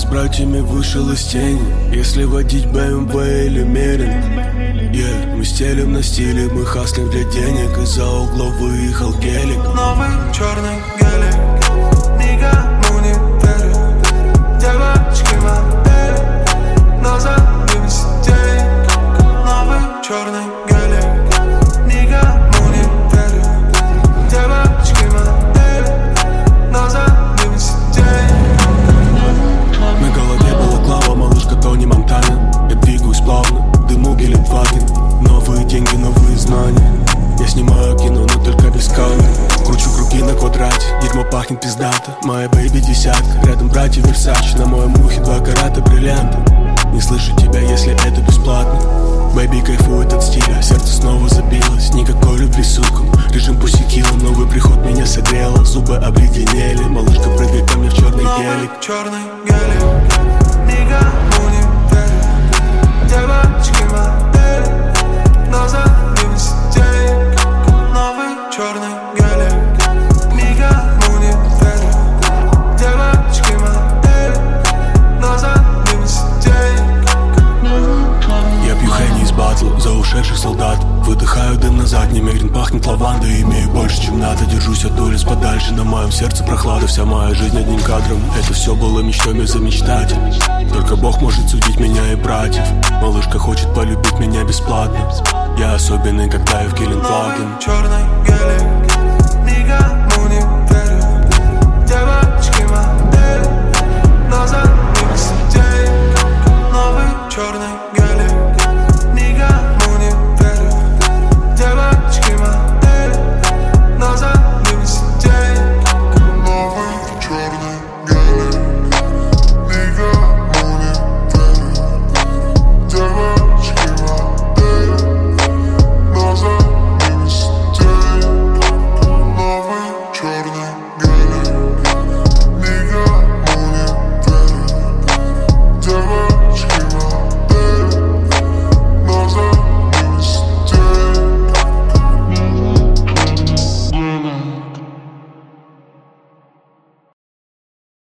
братьями вышел из тени. Если водить BMW или Мерин, мы стелим на стиле, мы хаслим для денег. Из-за угла выехал гелик. Новый черный гелик, никому не верю. Девочки модели, но за ними сидели. Новый черный гелик, никому не верю. Девочки модели, но за ними сидели. На голове балаклава, малышка Тони Монтана. Я двигаюсь плавно, дыму Гелендваген. Новые деньги, новые знания. Я снимаю кино, но только без камер. Кручу круги на квадрате, дерьмо пахнет пиздато. Моя бэйби десятка, рядом братья Версачи. На моем ухе 2 карата бриллианта. Не слышу тебя, если это бесплатно. Бэйби кайфует от стиля, сердце снова забилось. Никакой любви, сука, режим пусикила. Новый приход меня согрело, зубы обледенели. Малышка прыгай ко мне в черный гелик. Черный гелик, никому не верю. Девочки модели, но за ними сидели. Новый черный гелик, никому не верю. Девочки модели, но за ними сидели. Я пью Хенни из батла за ушедших солдат. Выдыхаю дым на заднем, грин пахнет лавандой. Имею больше, чем надо, держусь от улиц подальше. На моем сердце прохлада, вся моя жизнь одним кадром. Это все было мечтой за мечтатель. Только Бог может судить меня и братьев. Малышка хочет полюбить меня бесплатно. Я особенный, когда я в Гелендваген. Черный гелик,